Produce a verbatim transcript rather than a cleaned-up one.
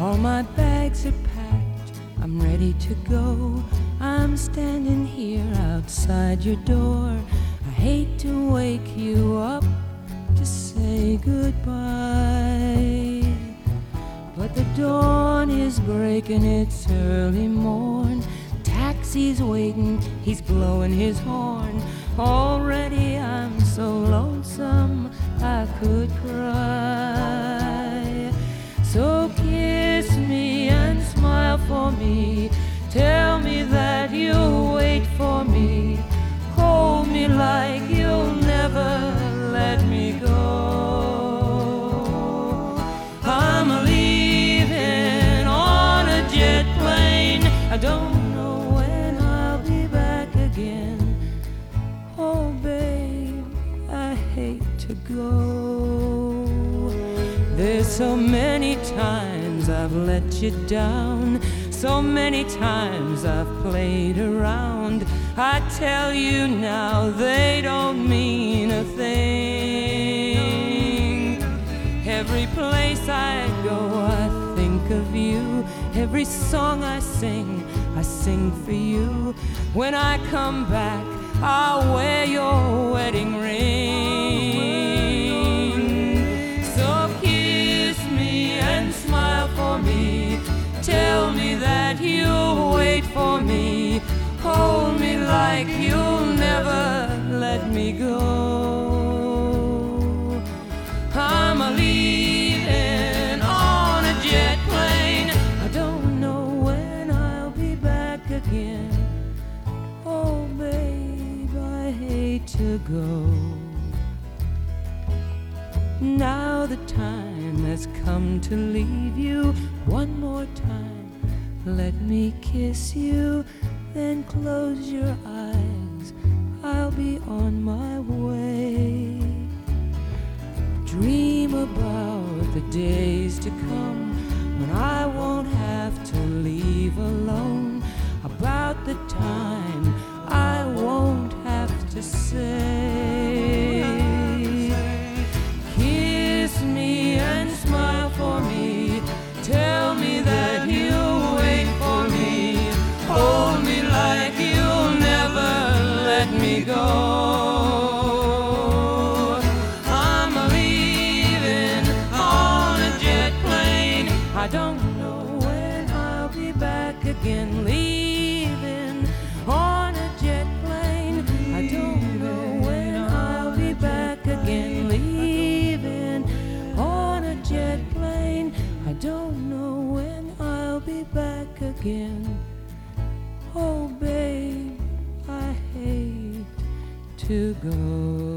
All my bags are packed, I'm ready to go. I'm standing here outside your door. I hate to wake you up to say goodbye, but the dawn is breaking, it's early morn. Taxi's waiting, he's blowing his horn. Already I'm so lonesome I could cry. So kiss me and smile for me. Tell me that you'll wait for me. Hold me like you'll never let me go. I'm leaving on a jet plane. I don't know when I'll be back again. Oh babe, I hate to go. There's so many times I've let you down, so many times I've played around. I tell you now, they don't mean a thing. Every place I go, I think of you. Every song I sing, I sing for you. When I come back, I'll wear your wedding ring. So kiss me and smile for me. Tell me that you'll wait for me. Hold me like you'll never let me go. I'm leaving on a jet plane. I don't know when I'll be back again. Oh babe, I hate to go. Now the time has come to leave you. One more time, let me kiss you. Then close your eyes, I'll be on my way. Dream about the days to come when I won't have to leave alone. About the time I won't have to say. Kiss me and smile for me. Tell me that you'll wait for me. Hold me like you'll never let me go. I'm leaving on a jet plane. I don't know when I'll be back again. Leaving on a jet plane. I don't know when I'll be back again. Leaving on a jet plane. I don't know when I'll be back again. Oh babe, I hate to go.